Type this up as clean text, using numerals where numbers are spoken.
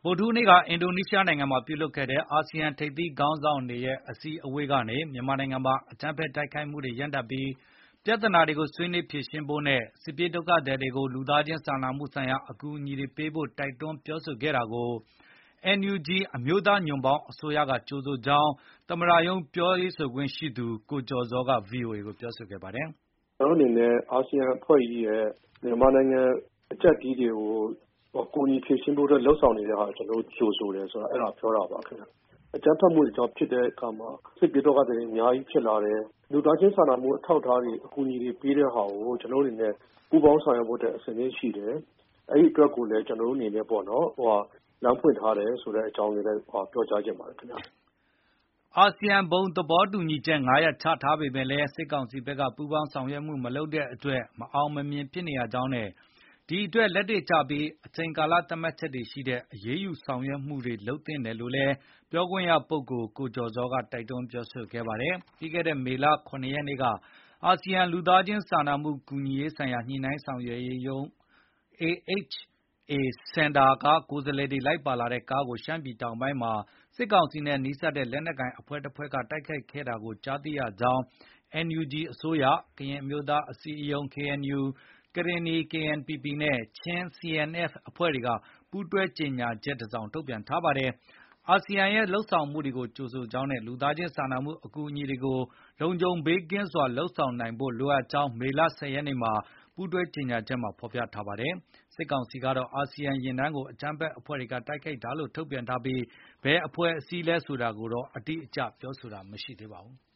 ဗုဒ္ဓဟူးနေ့ကအင်ဒိုနီးရှားနိုင်ငံမှာပြုလုပ်ခဲ့တဲ့အာဆီယံထိပ်သီးခေါင်းဆောင်တွေရဲ့အစည်းအဝေးကနေမြန်မာနိုင်ငံမှာအကြမ်းဖက်တိုက်ခိုက်မှုတွေရပ်တန့်ပြီးပြဿနာတွေကိုဆွေးနွေးဖြေရှင်းဖို့နဲ့စစ်ပြေးဒုက္ခသည်တွေကိုလူသားချင်းစာနာမှုဆိုင်ရာအကူအညီတွေပေးဖို့တိုက်တွန်းပြောဆိုခဲ့တာကို NUG အမျိုးသားညွန့်ပေါင်းအစိုးရကကြိုဆိုကြောင်းသမ္မတရုံးပြောရေးဆိုခွင့်ရှိသူကိုကျော်ဇောက VOA ကိုပြောဆိုခဲ့ပါတယ်။ကျွန်တော်အနေနဲ့အာဆီယံအဖွဲ့ကြီးရဲ့မြန်မာနိုင်ငံအကြက်ကြီးတွေကိုကိုညီဖြည့်ရှင်းဖို့လှုပ်ဆောင်နေတဲ့ဟာကျွန်တော်ကြိုဆိုတယ်ဆိုတာအဲ့ဒါပြောတာပါခင်ဗျ။အကြမ်းဖက်မှုတွေကြောင့်ဖြစ်တဲ့အခါမှာစစ်ပြေတော့ကတည်းကအများကြီးဖြစ်လာတယ်လူသားချင်းစာနာမှုအထောက်အထားတွေအကူအညီတွေပေးတဲ့ဟာကိုကျွန်တော်အနေနဲ့ပူးပေါင်းဆောင်ရွက်ဖို့တဲ့အစီအစဉ်ရှိတယ်။အဲ့ဒီအတွက်ကိုလည်းကျွန်တော်အနေနဲ့ပေါ့နော်လမ်းဖွင့်ထားတယ်ဆိုတဲ့အကြောင်းလေးလည်းပြောကြားချင်ပါတယ်ခင်ဗျ။အာဆီယံဘုံသဘောတူညီချက်9ရပ်ချထားပေမဲ့လည်းစစ်ကောင်စီဘက်ကပူးပေါင်းဆောင်ရွက်မှုမလုပ်တဲ့အတွက်မအောင်မမြင်ဖြစ်နေရကြောင်းနဲ့ဒီအတွက်လက်တွေ့ကျပြီးအချိန်ကာလသတ်မှတ်ချက်တွေရှိတဲ့အရေးယူဆောင်ရွက်မှုတွေလုပ်သင့်တယ်လို့လည်းပြောခွင့်ရပုဂ္ဂိုလ်ကိုကျော်ဇောကတိုက်တွန်းပြောဆိုခဲ့ပါတယ်။ပြီးခဲ့တဲ့မေလ9ရက်နေ့ကအာဆီယံလူသားချင်းစာနာမှုကူညီရေးဆိုင်ရာညှိနှိုင်းဆောင်ရွက်ရေးရုံး AHA Center ကကိုယ်စားလှယ်တွေလိုက်ပါလာတဲ့ကားကိုရှမ်းပြည်တောင်ပိုင်းမှာစစ်ကောင်စီနဲ့နီးစပ်တဲ့လက်နက်ကိုင်အဖွဲ့တစ်ဖွဲ့ကတိုက်ခိုက်ခဲ့တာကိုကြားသိရကြောင်း NUG အစိုးရကရင်အမျိုးသားအစည်းအရုံး KNU ကရင်နီ KNPP နဲ့ချင်း CNF အဖွဲ့တွေကပူးတွဲကြေညာချက်တစောင်ထုတ်ပြန်ထားပါတယ်။အာဆီယံရဲ့လုပ်ဆောင်မှုတွေကိုကြိုဆိုကြောင်းနဲ့လူသားချင်းစာနာမှုအကူအညီတွေကိုလုံခြုံဘေးကင်းစွာလုပ်ဆောင်နိုင်ဖို့လိုအပ်ကြောင်းမေလ10ရက်နေ့မှာပူးတွဲကြေညာချက်မှာဖေါ်ပြထားပါတယ်။စစ်ကောင်စီကတော့အာဆီယံရင်တန်းကိုအကြမ်းဖက်အဖွဲ့တွေကတိုက်ခိုက်တာလို့ထုတ်ပြန်ထားပြီးဘယ်အဖွဲ့အစည်းလဲဆိုတာကိုတော့အတိအကျပြောဆိုတာမရှိသေးပါဘူး။